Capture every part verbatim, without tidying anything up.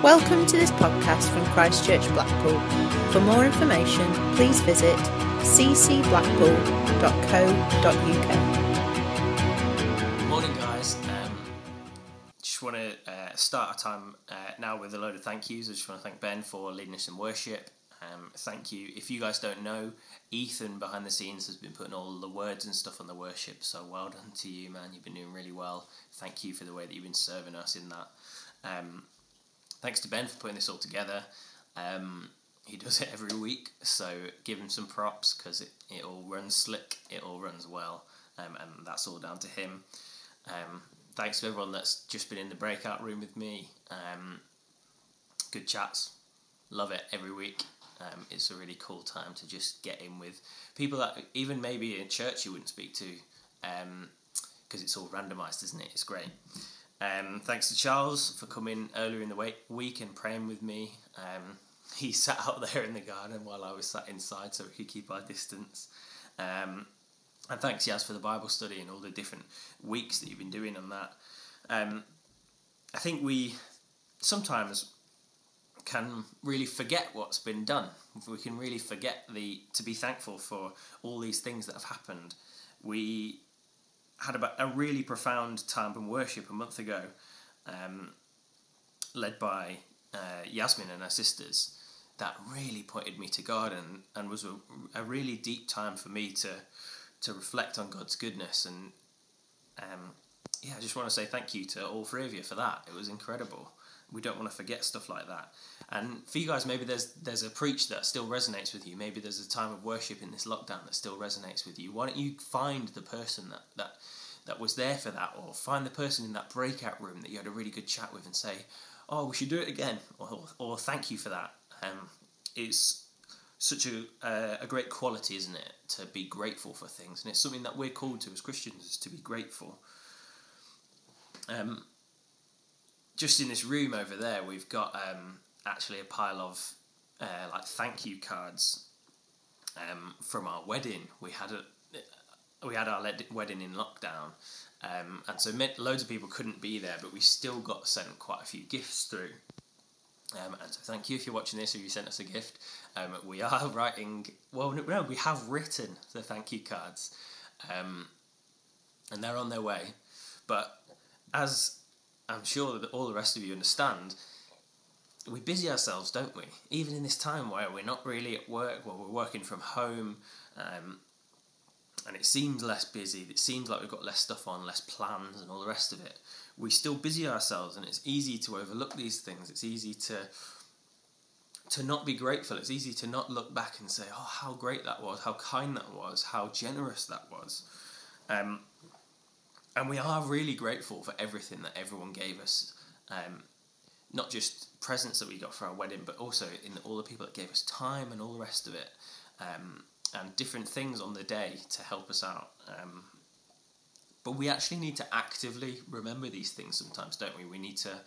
Welcome to this podcast from Christchurch Blackpool. For more information, please visit c c blackpool dot co dot u k. Morning, guys. Um, just want to uh, start our time uh, now with a load of thank yous. I just want to thank Ben for leading us in worship. Um, thank you. If you guys don't know, Ethan behind the scenes has been putting all the words and stuff on the worship, so well done to you, man. You've been doing really well. Thank you for the way that you've been serving us in that. Um, thanks to Ben for putting this all together. Um, he does it every week, so give him some props, because it, it all runs slick, it all runs well, um, and that's all down to him. Um, thanks to everyone that's just been in the breakout room with me. Um, good chats. Love it every week. Um, it's a really cool time to just get in with people that even maybe in church you wouldn't speak to, because um, it's all randomised, isn't it? It's great. Um, thanks to Charles for coming earlier in the week and praying with me. Um, he sat out there in the garden while I was sat inside so we could keep our distance. Um, and thanks, Yaz, for the Bible study and all the different weeks that you've been doing on that. Um, I think we sometimes can really forget what's been done. We can really forget the to be thankful for all these things that have happened. We had about a really profound time in worship a month ago, um, led by uh, Yasmin and her sisters, that really pointed me to God and, and was a, a really deep time for me to to reflect on God's goodness. And um, yeah, I just want to say thank you to all three of you for that. It was incredible. We don't want to forget stuff like that. And for you guys, maybe there's there's a preach that still resonates with you. Maybe there's a time of worship in this lockdown that still resonates with you. Why don't you find the person that, that, that was there for that, or find the person in that breakout room that you had a really good chat with and say, oh, we should do it again, or, or thank you for that. Um, it's such a, uh, a great quality, isn't it, to be grateful for things. And it's something that we're called to as Christians, is to be grateful. Um. Just in this room over there, we've got um, actually a pile of uh, like thank you cards um, from our wedding. We had a we had our led- wedding in lockdown, um, and so loads of people couldn't be there, but we still got sent quite a few gifts through. Um, and so thank you if you're watching this or you sent us a gift. Um, we are writing. Well, no, we have written the thank you cards, um, and they're on their way. But as I'm sure that all the rest of you understand, we busy ourselves, don't we? Even in this time where we're not really at work, where we're working from home, um, and it seems less busy, it seems like we've got less stuff on, less plans and all the rest of it. We still busy ourselves, and it's easy to overlook these things. It's easy to to not be grateful. It's easy to not look back and say, oh, how great that was, how kind that was, how generous that was. Um, And we are really grateful for everything that everyone gave us. Um, not just presents that we got for our wedding, but also in all the people that gave us time and all the rest of it. Um, and different things on the day to help us out. Um, but we actually need to actively remember these things sometimes, don't we? We need to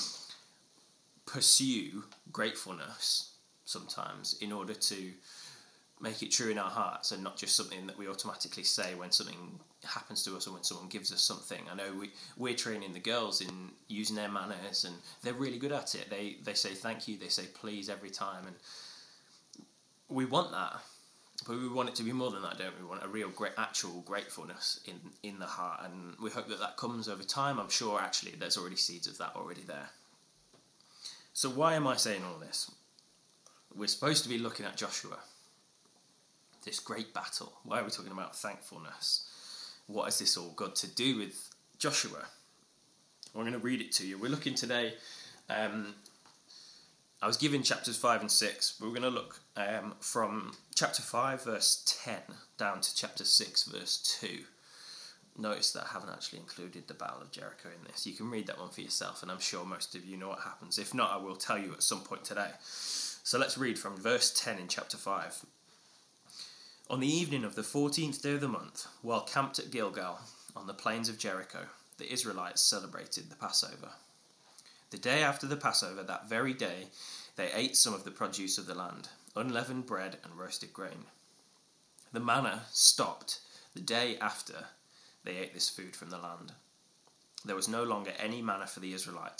pursue gratefulness sometimes in order to make it true in our hearts, and not just something that we automatically say when something happens to us or when someone gives us something. I know we, we're training the girls in using their manners, and they're really good at it. They they say thank you, they say please every time, and we want that, but we want it to be more than that, don't we? We want a real great, actual gratefulness in, in the heart, and we hope that that comes over time. I'm sure actually there's already seeds of that already there. So why am I saying all this? We're supposed to be looking at Joshua, this great battle. Why are we talking about thankfulness? What has this all got to do with Joshua? I'm going to read it to you. We're looking today, um, I was given chapters five and six, but we're going to look um, from chapter five verse ten down to chapter six verse two. Notice that I haven't actually included the Battle of Jericho in this. You can read that one for yourself, and I'm sure most of you know what happens. If not, I will tell you at some point today. So let's read from verse ten in chapter five. On the evening of the fourteenth day of the month, while camped at Gilgal, on the plains of Jericho, the Israelites celebrated the Passover. The day after the Passover, that very day, they ate some of the produce of the land, unleavened bread and roasted grain. The manna stopped the day after they ate this food from the land. There was no longer any manna for the Israelites,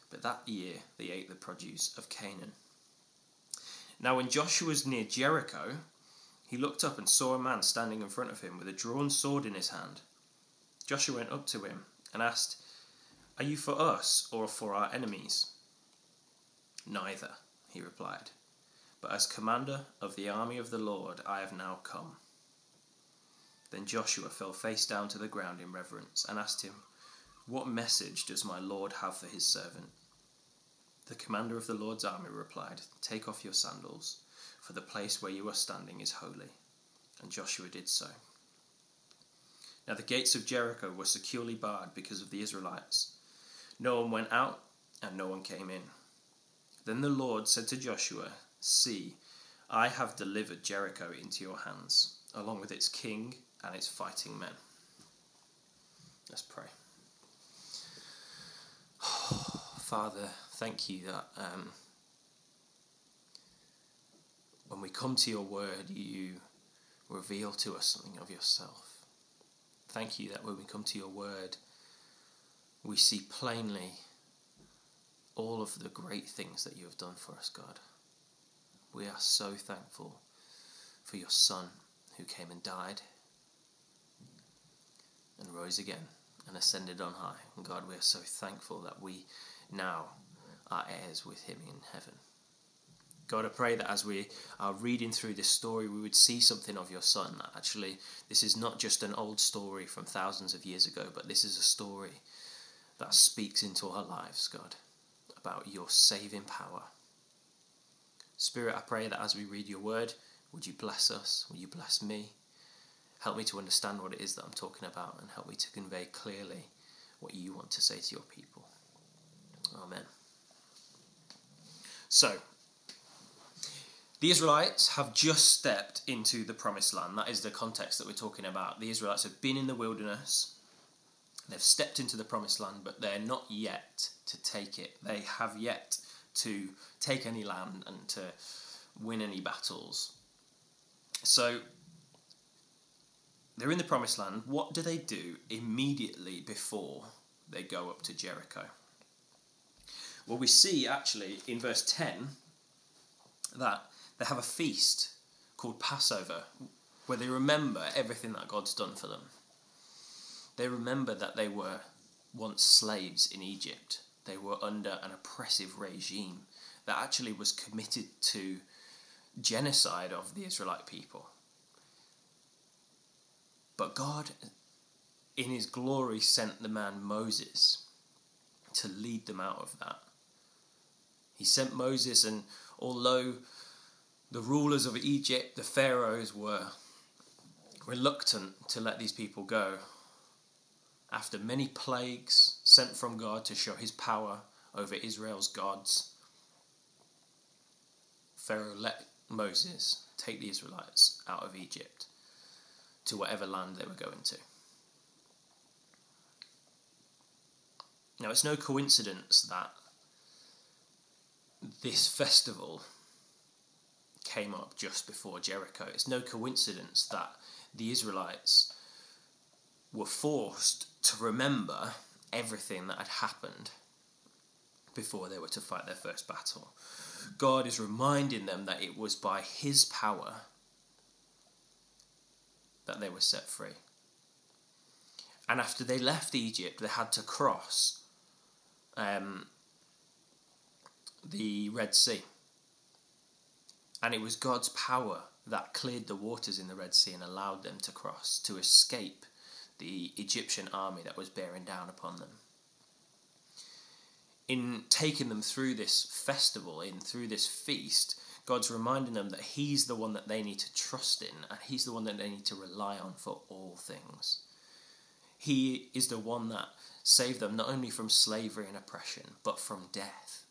but that year they ate the produce of Canaan. Now when Joshua was near Jericho, he looked up and saw a man standing in front of him with a drawn sword in his hand. Joshua went up to him and asked, "Are you for us or for our enemies?" "Neither," he replied, "but as commander of the army of the Lord I have now come." Then Joshua fell face down to the ground in reverence and asked him, "What message does my Lord have for his servant?" The commander of the Lord's army replied, "Take off your sandals, for the place where you are standing is holy." And Joshua did so. Now the gates of Jericho were securely barred because of the Israelites. No one went out and no one came in. Then the Lord said to Joshua, "See, I have delivered Jericho into your hands, along with its king and its fighting men." Let's pray. Father, thank you that um, when we come to your word, you reveal to us something of yourself. Thank you that when we come to your word, we see plainly all of the great things that you have done for us, God. We are so thankful for your Son who came and died and rose again and ascended on high. And God, we are so thankful that we now are heirs with him in heaven. God, I pray that as we are reading through this story, we would see something of your Son. That actually, this is not just an old story from thousands of years ago, but this is a story that speaks into our lives, God, about your saving power. Spirit, I pray that as we read your word, would you bless us? Would you bless me? Help me to understand what it is that I'm talking about and help me to convey clearly what you want to say to your people. Amen. So, the Israelites have just stepped into the promised land. That is the context that we're talking about. The Israelites have been in the wilderness. They've stepped into the promised land, but they're not yet to take it. They have yet to take any land and to win any battles. So, they're in the promised land. What do they do immediately before they go up to Jericho? Well, we see actually in verse ten that they have a feast called Passover, where they remember everything that God's done for them. They remember that they were once slaves in Egypt. They were under an oppressive regime that actually was committed to genocide of the Israelite people. But God, in his glory, sent the man Moses to lead them out of that. He sent Moses, and although the rulers of Egypt, the pharaohs, were reluctant to let these people go, after many plagues sent from God to show his power over Israel's gods, Pharaoh let Moses take the Israelites out of Egypt to whatever land they were going to. Now, it's no coincidence that this festival came up just before Jericho. It's no coincidence that the Israelites were forced to remember everything that had happened before they were to fight their first battle. God is reminding them that it was by his power that they were set free. And after they left Egypt, they had to cross um, the Red Sea. And it was God's power that cleared the waters in the Red Sea and allowed them to cross, to escape the Egyptian army that was bearing down upon them. In taking them through this festival, in through this feast, God's reminding them that he's the one that they need to trust in, and he's the one that they need to rely on for all things. He is the one that saved them not only from slavery and oppression, but from death.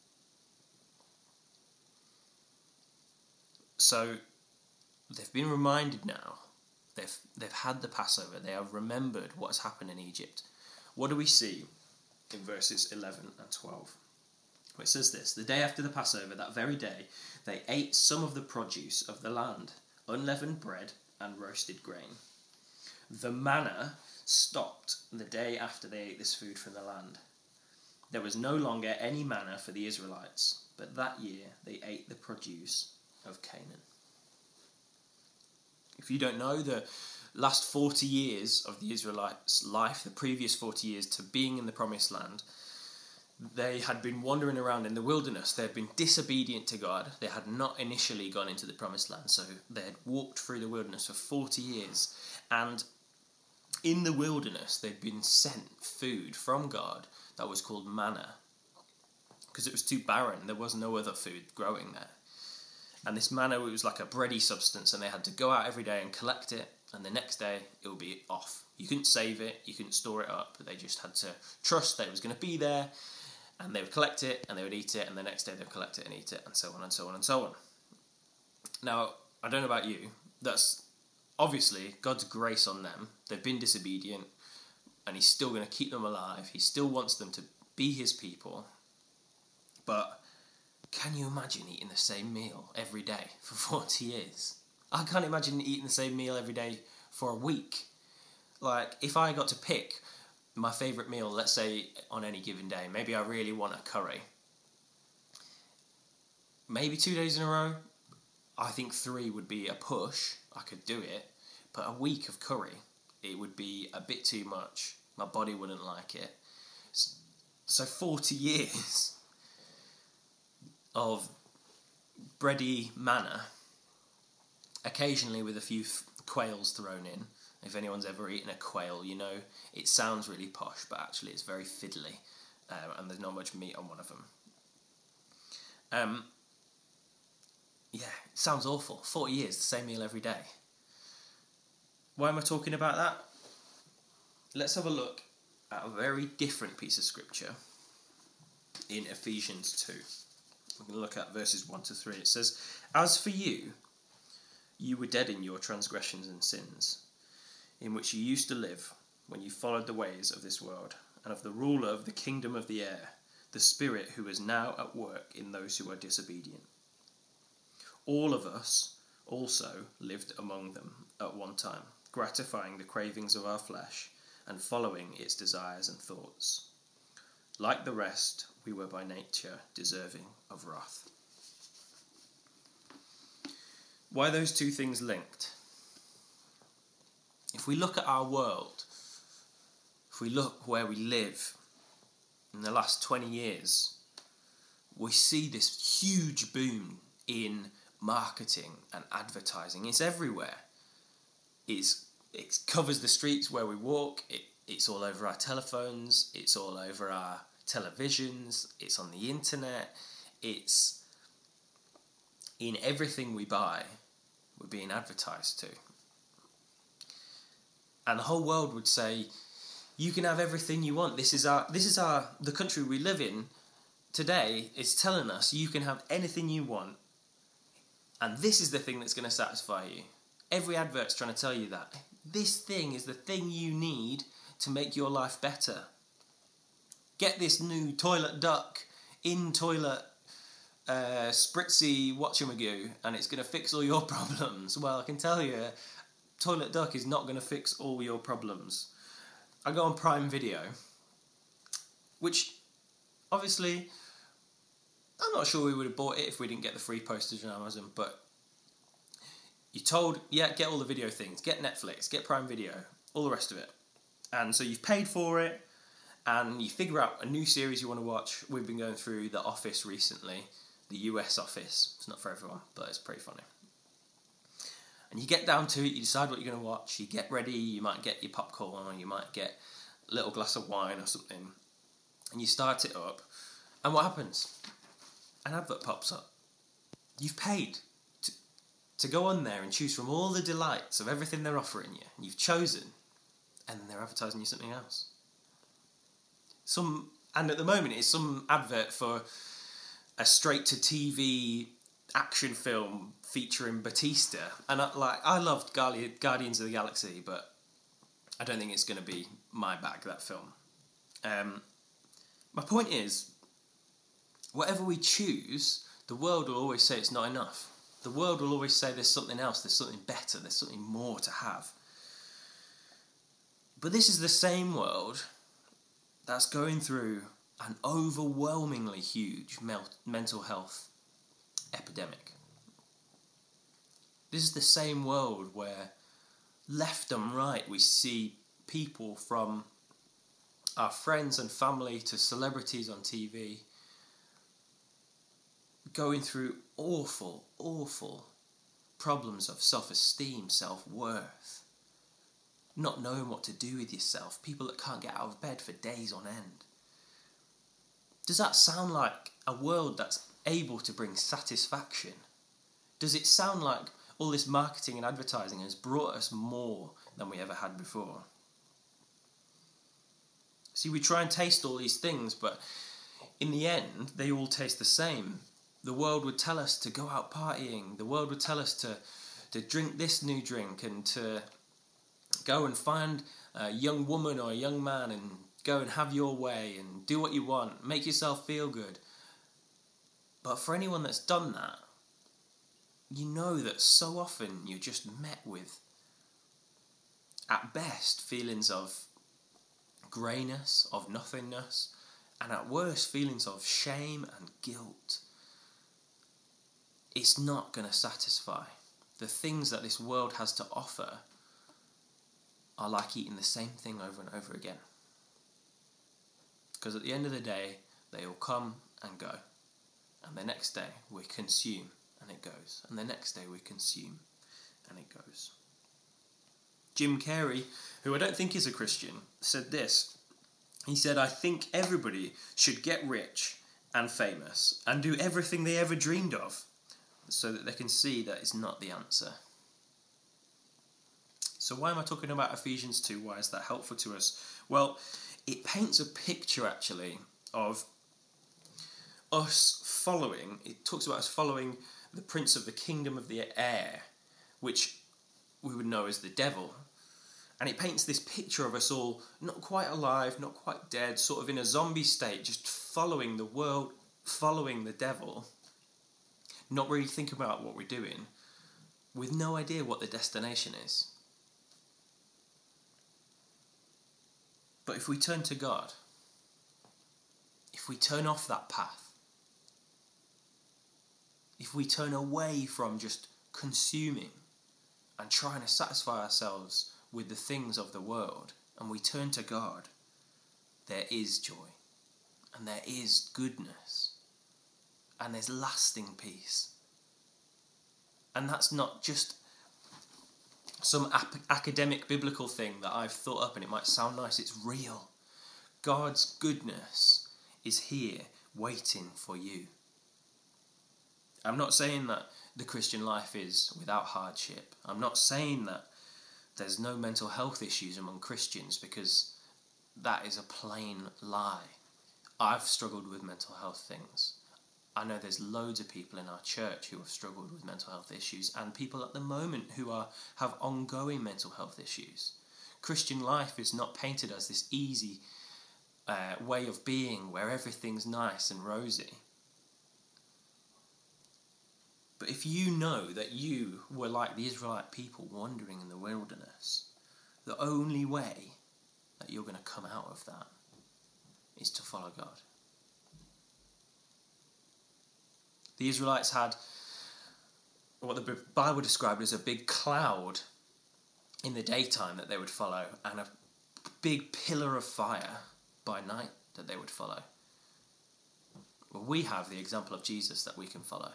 So they've been reminded now. They've, they've had the Passover. They have remembered what's happened in Egypt. What do we see in verses eleven and twelve? Well, it says this: the day after the Passover, that very day, they ate some of the produce of the land, unleavened bread and roasted grain. The manna stopped the day after they ate this food from the land. there was no longer any manna for the Israelites, but that year they ate the produce of Canaan. If you don't know, the last forty years of the Israelites' life, the previous forty years to being in the Promised Land, they had been wandering around in the wilderness. They had been disobedient to God. They had not initially gone into the Promised Land, so they had walked through the wilderness for forty years. And in the wilderness, they'd been sent food from God that was called manna, because it was too barren. There was no other food growing there. And this manna, it was like a bready substance, and they had to go out every day and collect it, and the next day it would be off. You couldn't save it, you couldn't store it up, but they just had to trust that it was going to be there, and they would collect it, and they would eat it, and the next day they'd collect it and eat it, and so on and so on and so on. Now, I don't know about you, that's obviously God's grace on them. They've been disobedient, and he's still going to keep them alive. He still wants them to be his people. But can you imagine eating the same meal every day for forty years? I can't imagine eating the same meal every day for a week. Like, if I got to pick my favourite meal, let's say on any given day, maybe I really want a curry. Maybe two days in a row. I think three would be a push. I could do it. But a week of curry, it would be a bit too much. My body wouldn't like it. So forty years of bready manna, occasionally with a few quails thrown in. If anyone's ever eaten a quail, you know it sounds really posh, but actually it's very fiddly, um, and there's not much meat on one of them. Um, yeah, it sounds awful. forty years, the same meal every day. Why am I talking about that? Let's have a look at a very different piece of scripture in Ephesians two. We're going to look at verses one to three. It says, "As for you, you were dead in your transgressions and sins, in which you used to live when you followed the ways of this world, and of the ruler of the kingdom of the air, the Spirit who is now at work in those who are disobedient. All of us also lived among them at one time, gratifying the cravings of our flesh and following its desires and thoughts. Like the rest, we were by nature deserving of wrath." Why are those two things linked? If we look at our world, if we look where we live in the last twenty years, we see this huge boom in marketing and advertising. It's everywhere. It's, it covers the streets where we walk. It, it's all over our telephones. It's all over our televisions. It's on the internet. It's in everything we buy. We're being advertised to. And the whole world would say, you can have everything you want. This is our, this is our, the country we live in today is telling us you can have anything you want. And this is the thing that's going to satisfy you. Every advert's trying to tell you that. This thing is the thing you need to make your life better. Get this new toilet duck, in toilet, uh, spritzy whatchamagoo, and it's going to fix all your problems. Well, I can tell you, toilet duck is not going to fix all your problems. I go on Prime Video, which obviously I'm not sure we would have bought it if we didn't get the free postage on Amazon, but you're told, yeah, get all the video things, get Netflix, get Prime Video, all the rest of it. And so you've paid for it, and you figure out a new series you want to watch. We've been going through The Office recently, the U S Office. It's not for everyone, but it's pretty funny. And you get down to it, you decide what you're going to watch, you get ready, you might get your popcorn, or you might get a little glass of wine or something, and you start it up, and what happens? An advert pops up. You've paid to, to go on there and choose from all the delights of everything they're offering you, and you've chosen, and they're advertising you something else. Some, and at the moment it's some advert for a straight-to-T V action film featuring Batista, and I, like I loved Guardians of the Galaxy, but I don't think it's going to be my bag, that film. Um, my point is, whatever we choose, the world will always say it's not enough. The world will always say there's something else, there's something better, there's something more to have. But this is the same world that's going through an overwhelmingly huge mel- mental health epidemic. This is the same world where left and right we see people, from our friends and family to celebrities on T V, going through awful, awful problems of self-esteem, self-worth, not knowing what to do with yourself, people that can't get out of bed for days on end. Does that sound like a world that's able to bring satisfaction? Does it sound like all this marketing and advertising has brought us more than we ever had before? See, we try and taste all these things, but in the end, they all taste the same. The world would tell us to go out partying. The world would tell us to, to drink this new drink and to go and find a young woman or a young man and go and have your way and do what you want, make yourself feel good. But for anyone that's done that, you know that so often you're just met with, at best, feelings of greyness, of nothingness, and at worst, feelings of shame and guilt. It's not going to satisfy. The things that this world has to offer are like eating the same thing over and over again. Because at the end of the day, they all come and go. And the next day, we consume, and it goes. And the next day, we consume, and it goes. Jim Carrey, who I don't think is a Christian, said this. He said, "I think everybody should get rich and famous and do everything they ever dreamed of so that they can see that it's not the answer." So why am I talking about Ephesians two? Why is that helpful to us? Well, it paints a picture, actually, of us following. It talks about us following the prince of the kingdom of the air, which we would know as the devil. And it paints this picture of us all not quite alive, not quite dead, sort of in a zombie state, just following the world, following the devil, not really thinking about what we're doing, with no idea what the destination is. But if we turn to God, if we turn off that path, if we turn away from just consuming and trying to satisfy ourselves with the things of the world, and we turn to God, there is joy, and there is goodness, and there's lasting peace. And that's not just some ap- academic biblical thing that I've thought up and it might sound nice. It's real. God's goodness is here waiting for you. I'm not saying that the Christian life is without hardship. I'm not saying that there's no mental health issues among Christians, because that is a plain lie. I've struggled with mental health things. I know there's loads of people in our church who have struggled with mental health issues, and people at the moment who are have ongoing mental health issues. Christian life is not painted as this easy uh, way of being where everything's nice and rosy. But if you know that you were like the Israelite people wandering in the wilderness, the only way that you're going to come out of that is to follow God. The Israelites had what the Bible described as a big cloud in the daytime that they would follow, and a big pillar of fire by night that they would follow. Well, we have the example of Jesus that we can follow.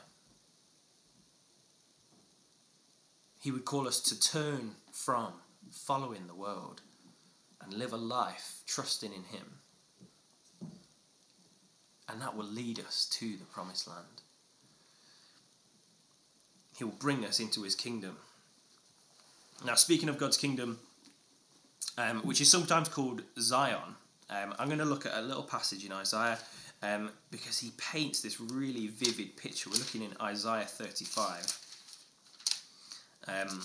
He would call us to turn from following the world and live a life trusting in him. And that will lead us to the promised land. He will bring us into his kingdom. Now, speaking of God's kingdom, um, which is sometimes called Zion, um, I'm going to look at a little passage in Isaiah um, because he paints this really vivid picture. We're looking in Isaiah thirty-five, um,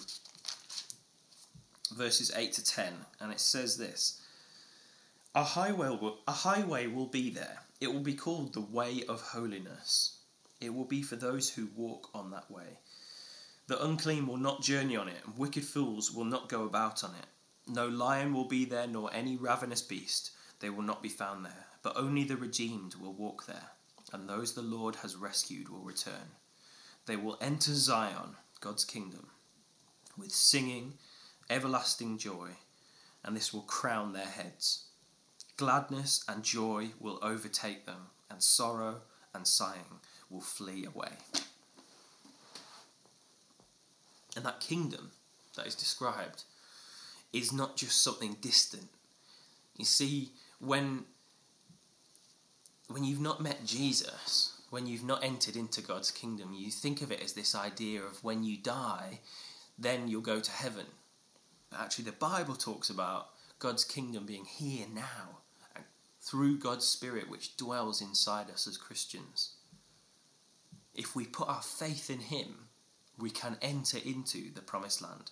verses eight to ten, and it says this: A highway will, a highway will be there. It will be called the way of holiness. It will be for those who walk on that way. The unclean will not journey on it, and wicked fools will not go about on it. No lion will be there, nor any ravenous beast. They will not be found there. but only the redeemed will walk there, and those the Lord has rescued will return. They will enter Zion, God's kingdom, with singing, everlasting joy, and this will crown their heads. Gladness and joy will overtake them, and sorrow and sighing will flee away. And that kingdom that is described is not just something distant. You see, when, when you've not met Jesus, when you've not entered into God's kingdom, you think of it as this idea of when you die, then you'll go to heaven. But actually, the Bible talks about God's kingdom being here now, and through God's Spirit which dwells inside us as Christians. If we put our faith in him, we can enter into the promised land.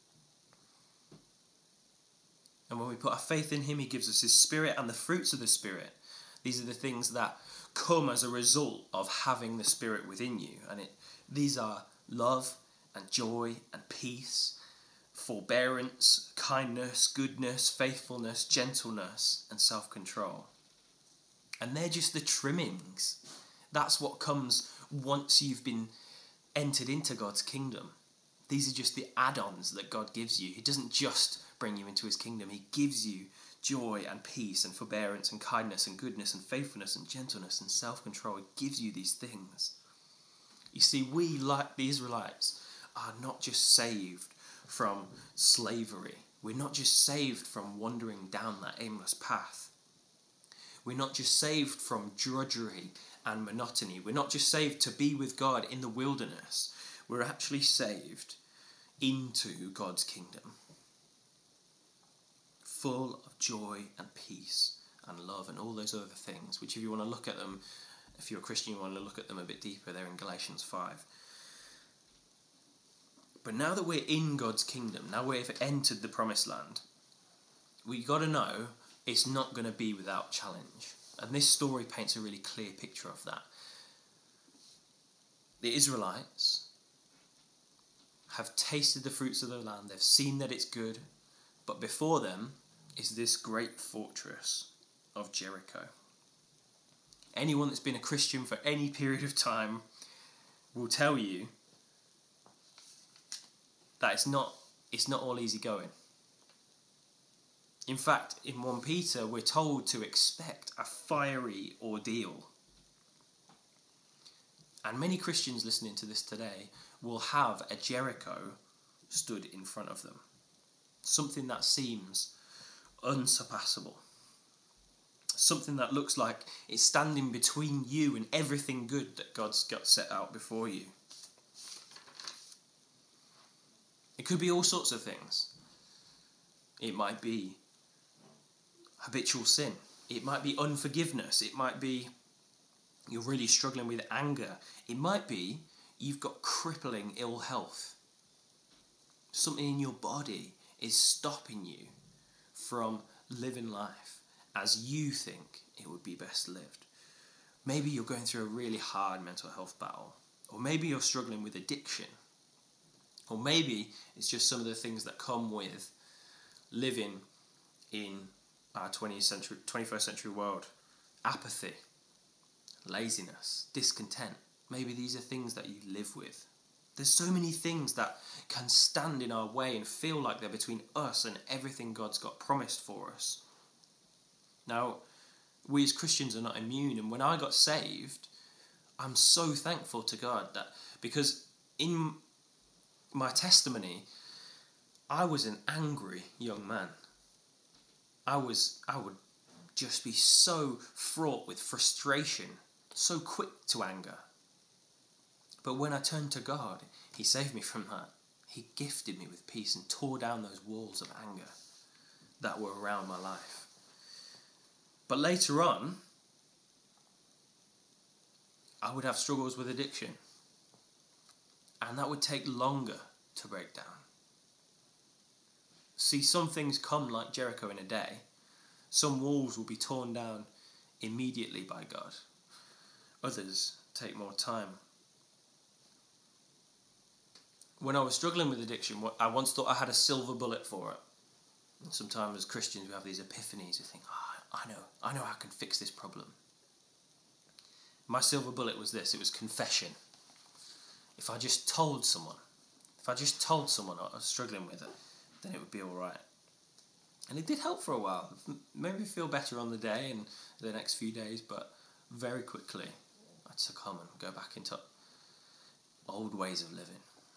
And when we put our faith in him, he gives us his Spirit and the fruits of the Spirit. These are the things that come as a result of having the Spirit within you. And it, these are love and joy and peace, forbearance, kindness, goodness, faithfulness, gentleness, and self-control. And they're just the trimmings. That's what comes once you've been entered into God's kingdom. These are just the add-ons that God gives you. He doesn't just bring you into his kingdom. He gives you joy and peace and forbearance and kindness and goodness and faithfulness and gentleness and self-control. He gives you these things. You see, we, like the Israelites, are not just saved from slavery. We're not just saved from wandering down that aimless path. We're not just saved from drudgery and monotony. We're not just saved to be with God in the wilderness. We're actually saved into God's kingdom, full of joy and peace and love and all those other things, which if you want to look at them, if you're a Christian, you want to look at them a bit deeper, they're in Galatians five. But now that we're in God's kingdom, now we've entered the promised land, we got to know it's not going to be without challenge. And this story paints a really clear picture of that. The Israelites have tasted the fruits of the land, they've seen that it's good, but before them is this great fortress of Jericho. Anyone that's been a Christian for any period of time will tell you that it's not, it's not all easy going. In fact, in First Peter, we're told to expect a fiery ordeal. And many Christians listening to this today will have a Jericho stood in front of them. Something that seems unsurpassable. Something that looks like it's standing between you and everything good that God's got set out before you. It could be all sorts of things. It might be habitual sin. It might be unforgiveness. It might be you're really struggling with anger. It might be you've got crippling ill health. Something in your body is stopping you from living life as you think it would be best lived. Maybe you're going through a really hard mental health battle. Or maybe you're struggling with addiction. Or maybe it's just some of the things that come with living in our twentieth century, twenty-first century world. Apathy, laziness, discontent. Maybe these are things that you live with. There's so many things that can stand in our way and feel like they're between us and everything God's got promised for us. Now, we as Christians are not immune, and when I got saved, I'm so thankful to God that because in my testimony, I was an angry young man. I was, I would just be so fraught with frustration, so quick to anger. But when I turned to God, he saved me from that. He gifted me with peace and tore down those walls of anger that were around my life. But later on, I would have struggles with addiction. And that would take longer to break down. See, some things come like Jericho in a day. Some walls will be torn down immediately by God. Others take more time. When I was struggling with addiction, I once thought I had a silver bullet for it. And sometimes as Christians we have these epiphanies. We think, oh, I know, I know I can fix this problem. My silver bullet was this, it was confession. If I just told someone, if I just told someone I was struggling with it, then it would be all right. And it did help for a while. It made me feel better on the day and the next few days, but very quickly I'd succumb and go back into old ways of living.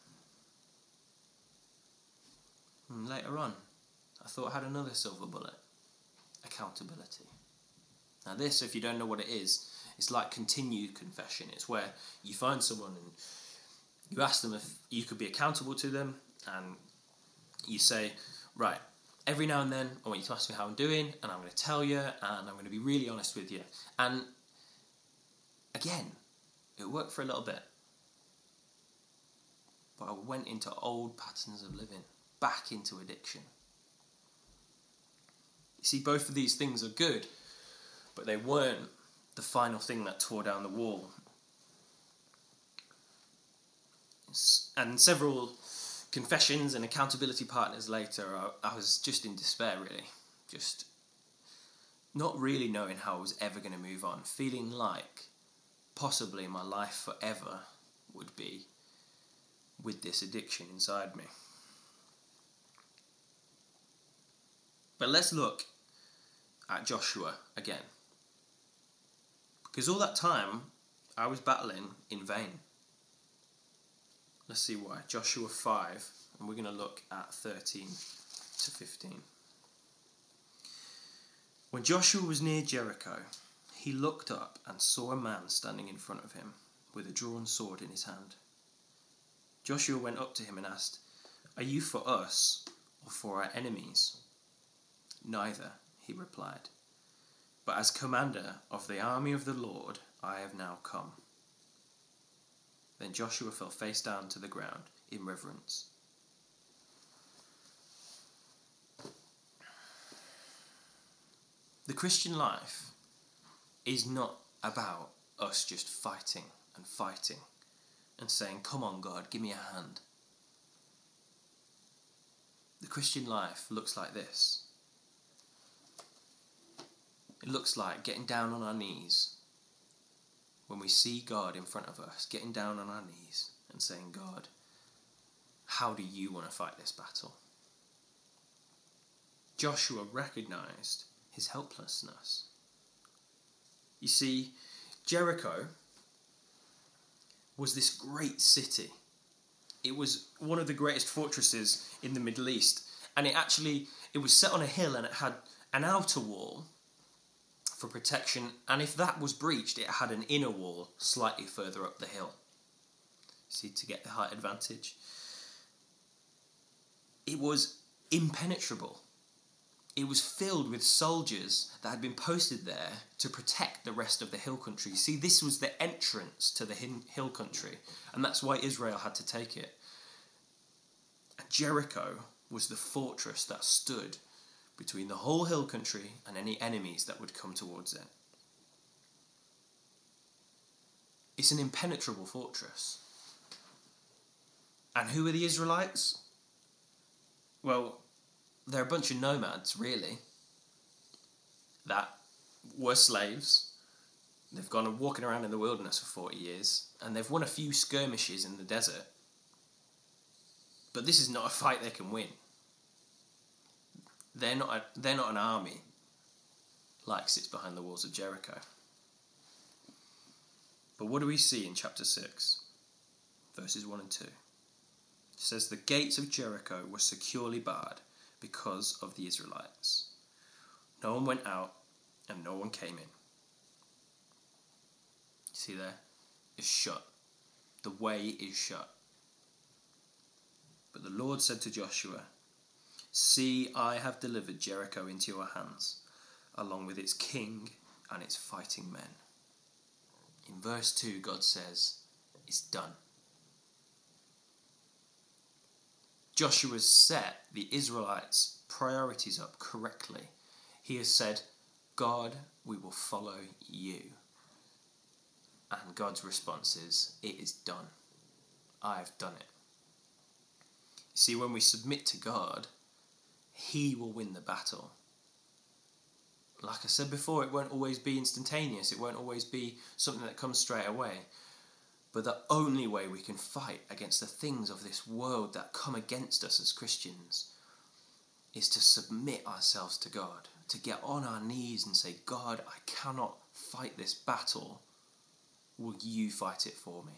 And later on, I thought I had another silver bullet. Accountability. Now this, if you don't know what it is, it's like continued confession. It's where you find someone and you ask them if you could be accountable to them, and you say, right, every now and then I want you to ask me how I'm doing, and I'm going to tell you, and I'm going to be really honest with you. And again, it worked for a little bit, but I went into old patterns of living, back into addiction. You see, both of these things are good, but they weren't the final thing that tore down the wall. And several confessions and accountability partners later, I, I was just in despair, really. Just not really knowing how I was ever going to move on. Feeling like possibly my life forever would be with this addiction inside me. But let's look at Joshua again. Because all that time, I was battling in vain. Let's see why. Joshua five, and we're going to look at thirteen to fifteen. When Joshua was near Jericho, he looked up and saw a man standing in front of him with a drawn sword in his hand. Joshua went up to him and asked, "Are you for us or for our enemies?" "Neither," he replied, "but as commander of the army of the Lord, I have now come." Then Joshua fell face down to the ground in reverence. The Christian life is not about us just fighting and fighting and saying, "Come on, God, give me a hand." The Christian life looks like this. It looks like getting down on our knees when we see God in front of us, getting down on our knees and saying, "God, how do you want to fight this battle?" Joshua recognized his helplessness. You see, Jericho was this great city. It was one of the greatest fortresses in the Middle East, and it actually, it was set on a hill and it had an outer wall for protection, and if that was breached, it had an inner wall slightly further up the hill. See, to get the height advantage. It was impenetrable. It was filled with soldiers that had been posted there to protect the rest of the hill country. See, this was the entrance to the hill country, and that's why Israel had to take it. And Jericho was the fortress that stood between the whole hill country and any enemies that would come towards it. It's an impenetrable fortress. And who are the Israelites? Well, they're a bunch of nomads, really, that were slaves. They've gone walking around in the wilderness for forty years, and they've won a few skirmishes in the desert. But this is not a fight they can win. They're not, a, they're not an army like sits behind the walls of Jericho. But what do we see in chapter six, verses one and two? It says, "The gates of Jericho were securely barred because of the Israelites. No one went out and no one came in." See there? It's shut. The way is shut. But the Lord said to Joshua, "See, I have delivered Jericho into your hands, along with its king and its fighting men." In verse two, God says, it's done. Joshua's set the Israelites' priorities up correctly. He has said, "God, we will follow you." And God's response is, "It is done. I have done it." You see, when we submit to God, He will win the battle. Like I said before, it won't always be instantaneous. It won't always be something that comes straight away. But the only way we can fight against the things of this world that come against us as Christians is to submit ourselves to God, to get on our knees and say, God, I cannot fight this battle. Will you fight it for me?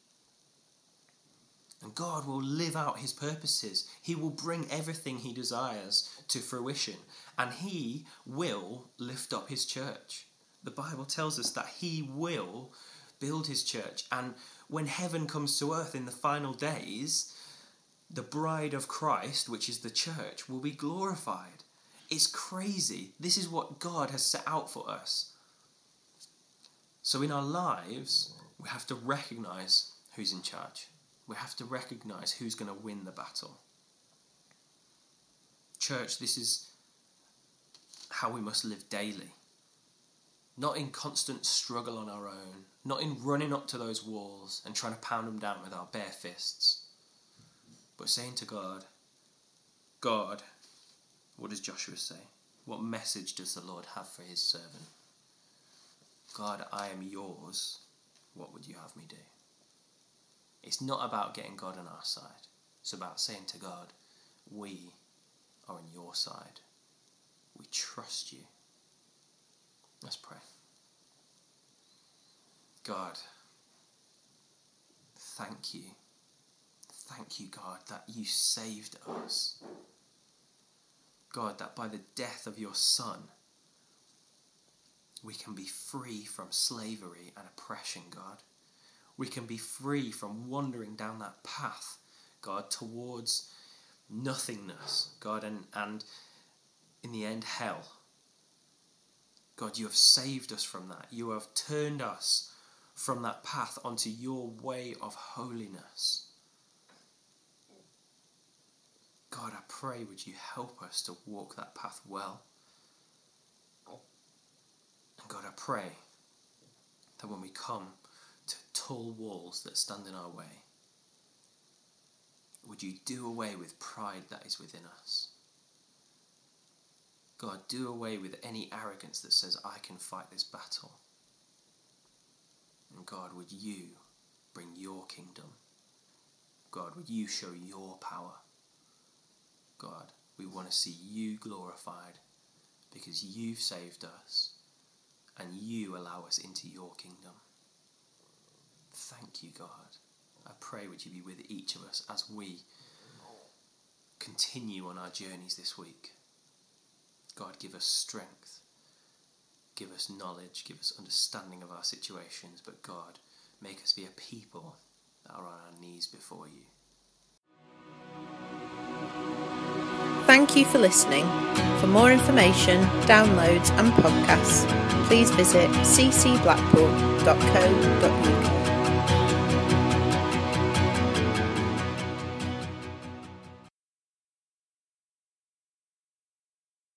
And God will live out his purposes. He will bring everything he desires to fruition. And he will lift up his church. The Bible tells us that he will build his church. And when heaven comes to earth in the final days, the bride of Christ, which is the church, will be glorified. It's crazy. This is what God has set out for us. So in our lives, we have to recognise who's in charge. We have to recognise who's going to win the battle. Church, this is how we must live daily. Not in constant struggle on our own. Not in running up to those walls and trying to pound them down with our bare fists. But saying to God, God, what does Joshua say? What message does the Lord have for his servant? God, I am yours. What would you have me do? It's not about getting God on our side. It's about saying to God, we are on your side. We trust you. Let's pray. God, thank you. Thank you, God, that you saved us. God, that by the death of your Son, we can be free from slavery and oppression, God. We can be free from wandering down that path, God, towards nothingness, God, and, and in the end, hell. God, you have saved us from that. You have turned us from that path onto your way of holiness. God, I pray, would you help us to walk that path well? And God, I pray that when we come to tall walls that stand in our way, would you do away with pride that is within us? God, do away with any arrogance that says, I can fight this battle. And God, would you bring your kingdom? God, would you show your power? God, we want to see you glorified because you've saved us and you allow us into your kingdom. Thank you, God. I pray would you be with each of us as we continue on our journeys this week. God, give us strength, give us knowledge, give us understanding of our situations, but God, make us be a people that are on our knees before you. Thank you for listening. For more information, downloads and podcasts, please visit c c blackpool dot co dot u k.